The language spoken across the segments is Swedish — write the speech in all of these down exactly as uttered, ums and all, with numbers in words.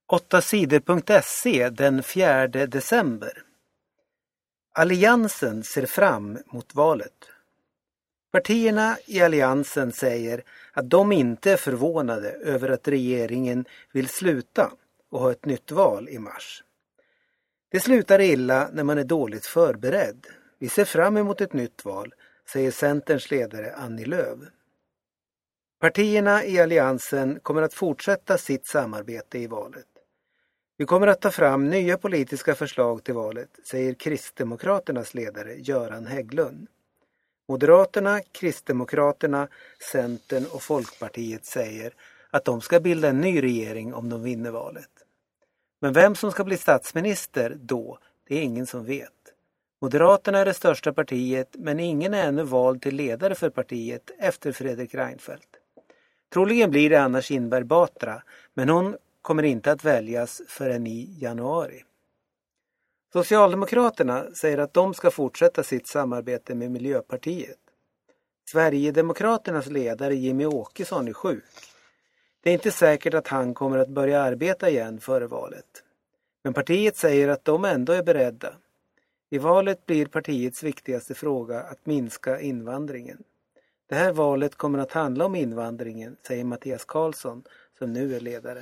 åtta sidor punkt se den fjärde december. Alliansen ser fram mot valet. Partierna i alliansen säger att de inte är förvånade över att regeringen vill sluta och ha ett nytt val i mars. Det slutar illa när man är dåligt förberedd. Vi ser fram emot ett nytt val, säger Centerns ledare Annie Lööf. Partierna i alliansen kommer att fortsätta sitt samarbete i valet. Vi kommer att ta fram nya politiska förslag till valet, säger Kristdemokraternas ledare Göran Hägglund. Moderaterna, Kristdemokraterna, Centern och Folkpartiet säger att de ska bilda en ny regering om de vinner valet. Men vem som ska bli statsminister då, det är ingen som vet. Moderaterna är det största partiet, men ingen är ännu vald till ledare för partiet efter Fredrik Reinfeldt. Troligen blir det Anna Kinberg Batra, men hon kommer inte att väljas förrän i januari. Socialdemokraterna säger att de ska fortsätta sitt samarbete med Miljöpartiet. Sverigedemokraternas ledare Jimmy Åkesson är sjuk. Det är inte säkert att han kommer att börja arbeta igen före valet. Men partiet säger att de ändå är beredda. I valet blir partiets viktigaste fråga att minska invandringen. Det här valet kommer att handla om invandringen, säger Mattias Karlsson som nu är ledare.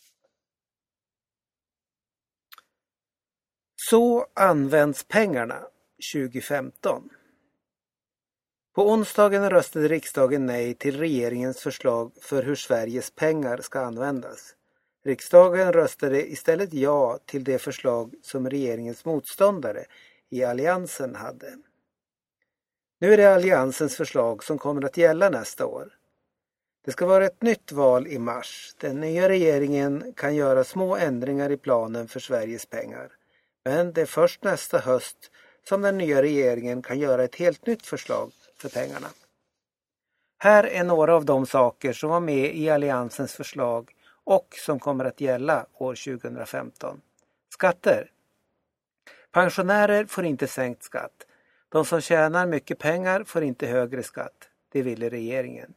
Så används pengarna tjugo femton. På onsdagen röstade riksdagen nej till regeringens förslag för hur Sveriges pengar ska användas. Riksdagen röstade istället ja till det förslag som regeringens motståndare i alliansen hade. Nu är det alliansens förslag som kommer att gälla nästa år. Det ska vara ett nytt val i mars. Den nya regeringen kan göra små ändringar i planen för Sveriges pengar. Men det är först nästa höst som den nya regeringen kan göra ett helt nytt förslag för pengarna. Här är några av de saker som var med i alliansens förslag och som kommer att gälla år tjugo femton. Skatter. Pensionärer får inte sänkt skatt. De som tjänar mycket pengar får inte högre skatt. Det ville regeringen.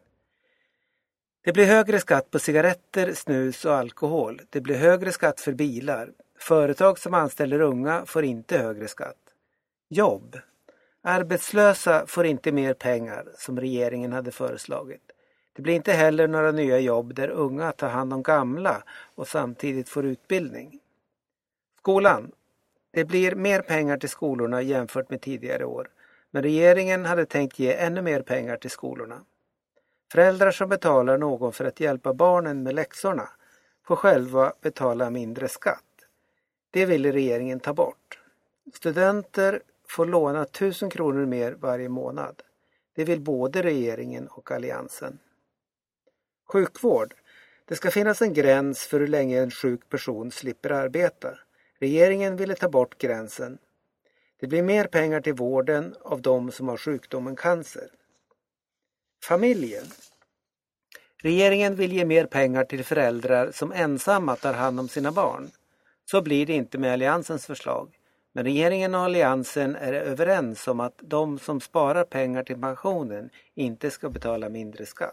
Det blir högre skatt på cigaretter, snus och alkohol. Det blir högre skatt för bilar. Företag som anställer unga får inte högre skatt. Jobb. Arbetslösa får inte mer pengar som regeringen hade föreslagit. Det blir inte heller några nya jobb där unga tar hand om gamla och samtidigt får utbildning. Skolan. Det blir mer pengar till skolorna jämfört med tidigare år. Men regeringen hade tänkt ge ännu mer pengar till skolorna. Föräldrar som betalar någon för att hjälpa barnen med läxorna får själva betala mindre skatt. Det ville regeringen ta bort. Studenter får låna tusen kronor mer varje månad. Det vill både regeringen och alliansen. Sjukvård. Det ska finnas en gräns för hur länge en sjuk person slipper arbeta. Regeringen ville ta bort gränsen. Det blir mer pengar till vården av de som har sjukdomen cancer. Familjen. Regeringen vill ge mer pengar till föräldrar som ensamma tar hand om sina barn. Så blir det inte med alliansens förslag. Men regeringen och alliansen är överens om att de som sparar pengar till pensionen inte ska betala mindre skatt.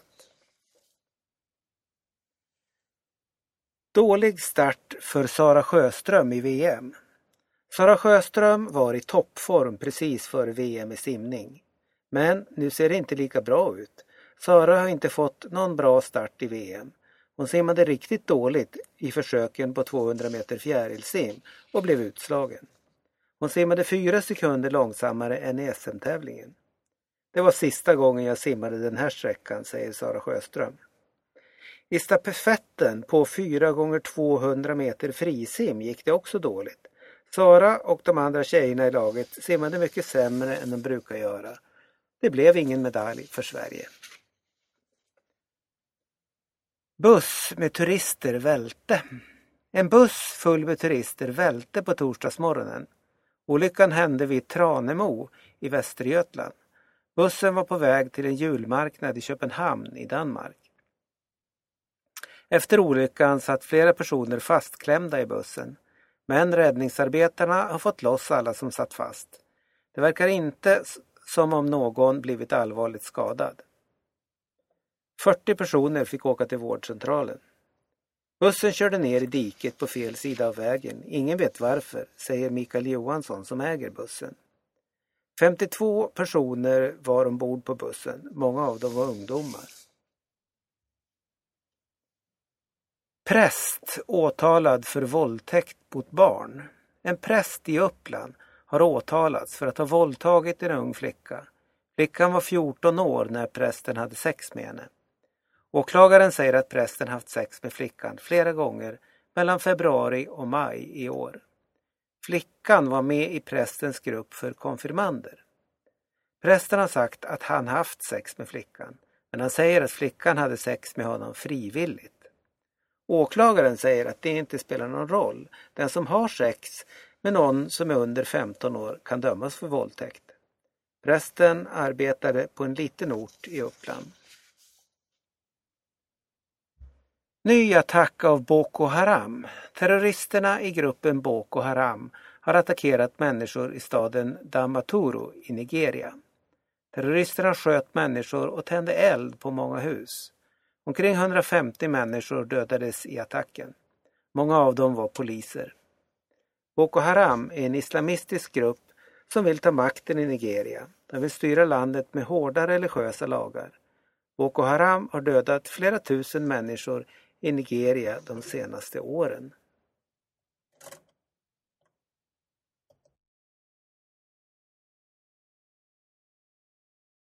Dålig start för Sara Sjöström i V M. Sara Sjöström var i toppform precis före V M i simning. Men nu ser det inte lika bra ut. Sara har inte fått någon bra start i V M. Hon simmade riktigt dåligt i försöken på tvåhundra meter fjärilsim och blev utslagen. Hon simmade fyra sekunder långsammare än i S M-tävlingen. Det var sista gången jag simmade den här sträckan, säger Sara Sjöström. I stafetten på fyra gånger tvåhundra meter frisim gick det också dåligt. Sara och de andra tjejerna i laget simmade mycket sämre än de brukar göra. Det blev ingen medalj för Sverige. Buss med turister välte. En buss full med turister välte på torsdagsmorgonen. Olyckan hände vid Tranemo i Västergötland. Bussen var på väg till en julmarknad i Köpenhamn i Danmark. Efter olyckan satt flera personer fastklämda i bussen. Men räddningsarbetarna har fått loss alla som satt fast. Det verkar inte som om någon blivit allvarligt skadad. fyrtio personer fick åka till vårdcentralen. Bussen körde ner i diket på fel sida av vägen. Ingen vet varför, säger Mikael Johansson som äger bussen. femtiotvå personer var ombord på bussen. Många av dem var ungdomar. Präst åtalad för våldtäkt mot barn. En präst i Uppland har åtalats för att ha våldtagit en ung flicka. Flickan var fjorton år när prästen hade sex med henne. Åklagaren säger att prästen haft sex med flickan flera gånger mellan februari och maj i år. Flickan var med i prästens grupp för konfirmander. Prästen har sagt att han haft sex med flickan, men han säger att flickan hade sex med honom frivilligt. Åklagaren säger att det inte spelar någon roll. Den som har sex med någon som är under femton år kan dömas för våldtäkt. Prästen arbetade på en liten ort i Uppland. Ny attack av Boko Haram. Terroristerna i gruppen Boko Haram har attackerat människor i staden Damaturu i Nigeria. Terroristerna sköt människor och tände eld på många hus. Omkring hundrafemtio människor dödades i attacken. Många av dem var poliser. Boko Haram är en islamistisk grupp som vill ta makten i Nigeria. De vill styra landet med hårda religiösa lagar. Boko Haram har dödat flera tusen människor i Nigeria de senaste åren.